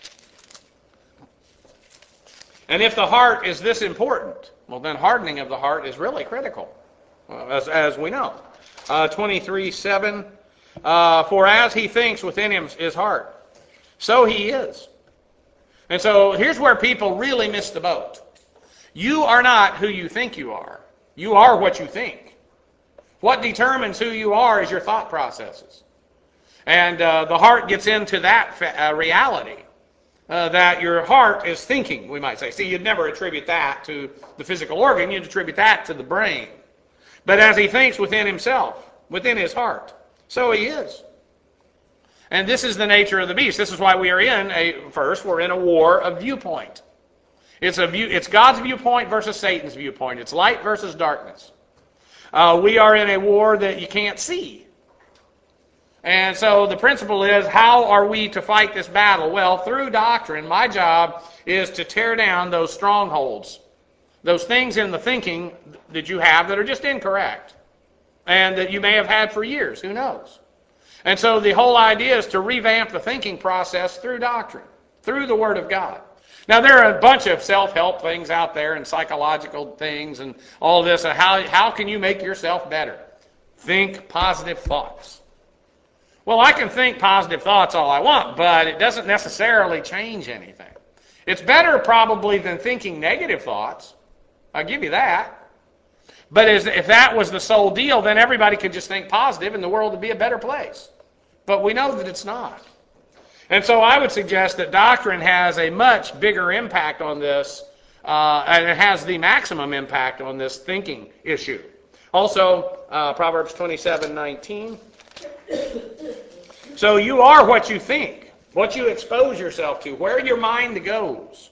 And if the heart is this important, well, then hardening of the heart is really critical, uh, as, as we know. Uh, twenty-three seven. Uh, For as he thinks within him his heart, so he is. And so here's where people really miss the boat. You are not who you think you are. You are what you think. What determines who you are is your thought processes. And uh, the heart gets into that fa- uh, reality, uh, that your heart is thinking, we might say. See, you'd never attribute that to the physical organ. You'd attribute that to the brain. But as he thinks within himself, within his heart, so he is. And this is the nature of the beast. This is why we are in a, first, we're in a war of viewpoint. It's a view. It's God's viewpoint versus Satan's viewpoint. It's light versus darkness. Uh, we are in a war that you can't see. And so the principle is, how are we to fight this battle? Well, through doctrine. My job is to tear down those strongholds, those things in the thinking that you have that are just incorrect, and that you may have had for years. Who knows? And so the whole idea is to revamp the thinking process through doctrine, through the Word of God. Now, there are a bunch of self-help things out there and psychological things and all this. How, how can you make yourself better? Think positive thoughts. Well, I can think positive thoughts all I want, but it doesn't necessarily change anything. It's better probably than thinking negative thoughts. I'll give you that. But as, if that was the sole deal, then everybody could just think positive and the world would be a better place. But we know that it's not. And so I would suggest that doctrine has a much bigger impact on this, uh, and it has the maximum impact on this thinking issue. Also, uh, Proverbs twenty-seven nineteen. So you are what you think, what you expose yourself to, where your mind goes.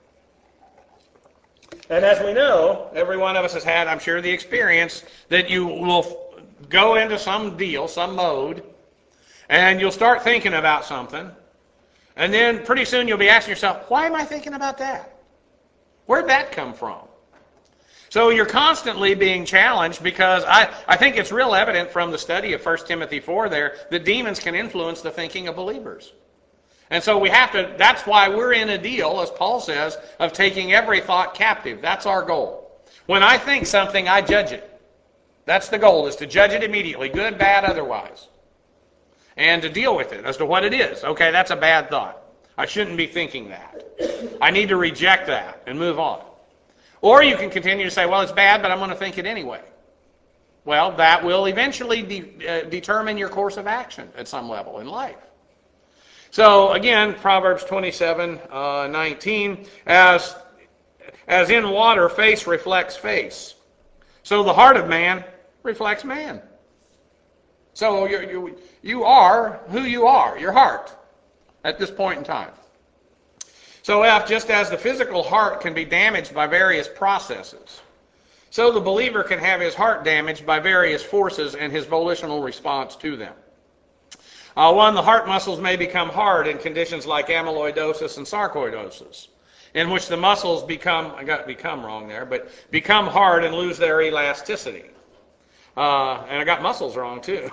And as we know, every one of us has had, I'm sure, the experience that you will go into some deal, some mode, and you'll start thinking about something, and then pretty soon you'll be asking yourself, why am I thinking about that? Where'd that come from? So you're constantly being challenged, because I, I think it's real evident from the study of First Timothy four there that demons can influence the thinking of believers. And so we have to, that's why we're in a deal, as Paul says, of taking every thought captive. That's our goal. When I think something, I judge it. That's the goal, is to judge it immediately, good, bad, otherwise. And to deal with it as to what it is. Okay, that's a bad thought. I shouldn't be thinking that. I need to reject that and move on. Or you can continue to say, well, it's bad, but I'm going to think it anyway. Well, that will eventually de- uh, determine your course of action at some level in life. So, again, Proverbs twenty-seven nineteen, as, as in water, face reflects face. So the heart of man reflects man. So you're, you you are who you are, your heart, at this point in time. So F, just as the physical heart can be damaged by various processes, so the believer can have his heart damaged by various forces and his volitional response to them. Uh, one, the heart muscles may become hard in conditions like amyloidosis and sarcoidosis, in which the muscles become, I got become wrong there, but become hard and lose their elasticity. Uh, and I got muscles wrong too.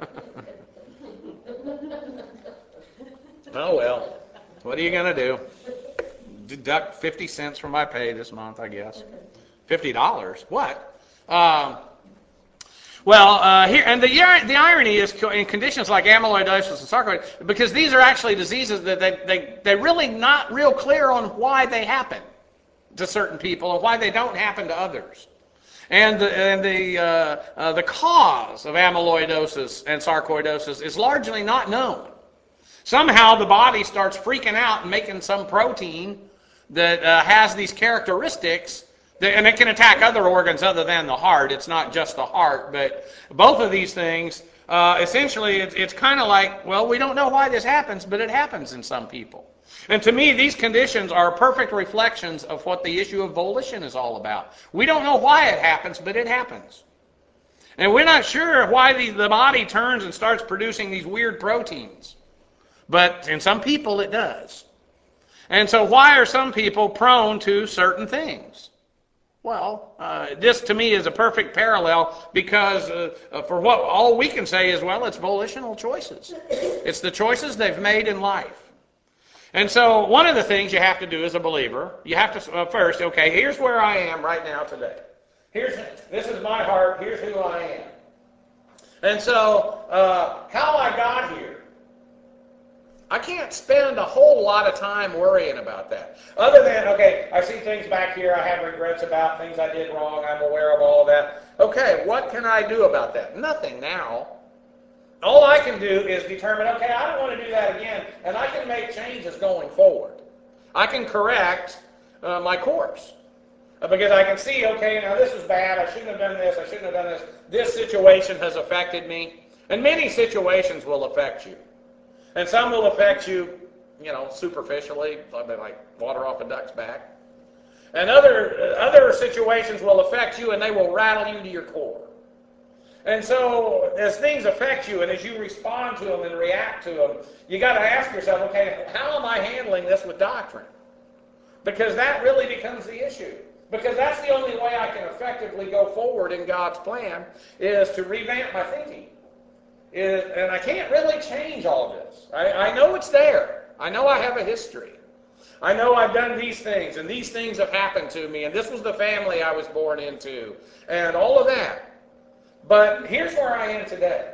Oh well, what are you going to do? Deduct fifty cents from my pay this month, I guess. fifty dollars? What? Um, well, uh, here, and the, the irony is in conditions like amyloidosis and sarcoidosis, because these are actually diseases that they, they, they're really not real clear on why they happen to certain people and why they don't happen to others. And the, and the, uh, uh, the cause of amyloidosis and sarcoidosis is largely not known. Somehow the body starts freaking out and making some protein that uh, has these characteristics, that, and it can attack other organs other than the heart. It's not just the heart, but both of these things, uh, essentially, it's, it's kind of like, well, we don't know why this happens, but it happens in some people. And to me, these conditions are perfect reflections of what the issue of volition is all about. We don't know why it happens, but it happens. And we're not sure why the, the body turns and starts producing these weird proteins. But in some people, it does. And so why are some people prone to certain things? Well, uh, this to me is a perfect parallel, because uh, uh, for what all we can say is, well, it's volitional choices. It's the choices they've made in life. And so one of the things you have to do as a believer, you have to uh, first, okay, here's where I am right now today. Here's this is my heart. Here's who I am. And so uh, how I got here, I can't spend a whole lot of time worrying about that. Other than, okay, I see things back here I have regrets about, things I did wrong, I'm aware of all of that. Okay, what can I do about that? Nothing now. All I can do is determine, okay, I don't want to do that again, and I can make changes going forward. I can correct uh, my course. Because I can see, okay, now this is bad, I shouldn't have done this, I shouldn't have done this. This situation has affected me. And many situations will affect you. And some will affect you, you know, superficially, like water off a duck's back. And other other situations will affect you, and they will rattle you to your core. And so as things affect you and as you respond to them and react to them, you got to ask yourself, okay, how am I handling this with doctrine? Because that really becomes the issue. Because that's the only way I can effectively go forward in God's plan, is to revamp my thinking. It, and I can't really change all this. I, I know it's there. I know I have a history. I know I've done these things, and these things have happened to me, and this was the family I was born into, and all of that. But here's where I am today.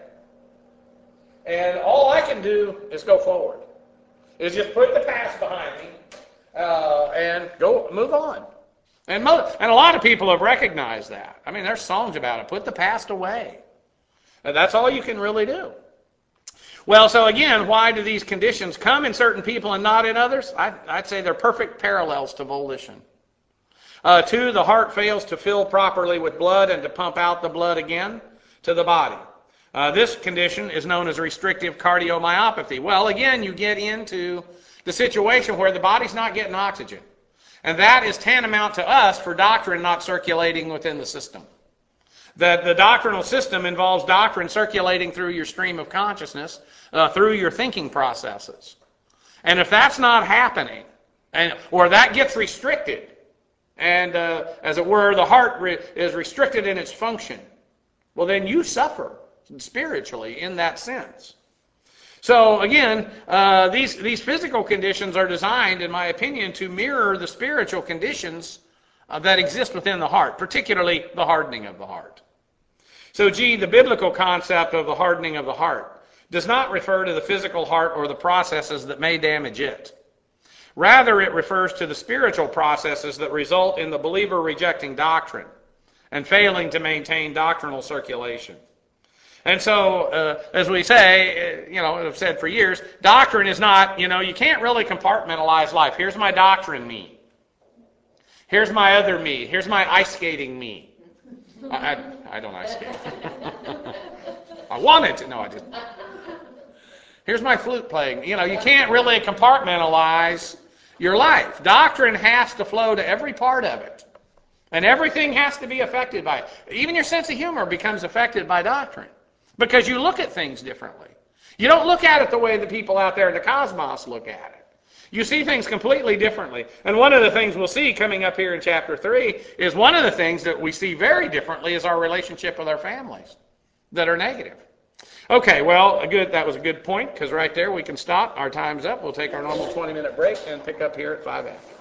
And all I can do is go forward. Is just put the past behind me uh, and go move on. And, mo- and a lot of people have recognized that. I mean, there's songs about it. Put the past away. And that's all you can really do. Well, so again, why do these conditions come in certain people and not in others? I, I'd say they're perfect parallels to volition. Uh, two, the heart fails to fill properly with blood and to pump out the blood again to the body. Uh, this condition is known as restrictive cardiomyopathy. Well, again, you get into the situation where the body's not getting oxygen. And that is tantamount to us for doctrine not circulating within the system. The, the doctrinal system involves doctrine circulating through your stream of consciousness, uh, through your thinking processes. And if that's not happening, and or that gets restricted, and uh, as it were, the heart re- is restricted in its function, well, then you suffer spiritually in that sense. So again, uh, these, these physical conditions are designed, in my opinion, to mirror the spiritual conditions uh, that exist within the heart, particularly the hardening of the heart. So, G, the biblical concept of the hardening of the heart does not refer to the physical heart or the processes that may damage it. Rather, it refers to the spiritual processes that result in the believer rejecting doctrine and failing to maintain doctrinal circulation. And so, uh, as we say, you know, I've said for years, doctrine is not, you know, you can't really compartmentalize life. Here's my doctrine me. Here's my other me. Here's my ice skating me. I, I, I don't ice skate. I wanted to. No, I didn't. Here's my flute playing. You know, you can't really compartmentalize your life. Doctrine has to flow to every part of it. And everything has to be affected by it. Even your sense of humor becomes affected by doctrine. Because you look at things differently. You don't look at it the way the people out there in the cosmos look at it. You see things completely differently. And one of the things we'll see coming up here in chapter three is one of the things that we see very differently is our relationship with our families that are negative. Okay, well, a good that was a good point, because right there we can stop. Our time's up. We'll take our normal twenty-minute break and pick up here at five after.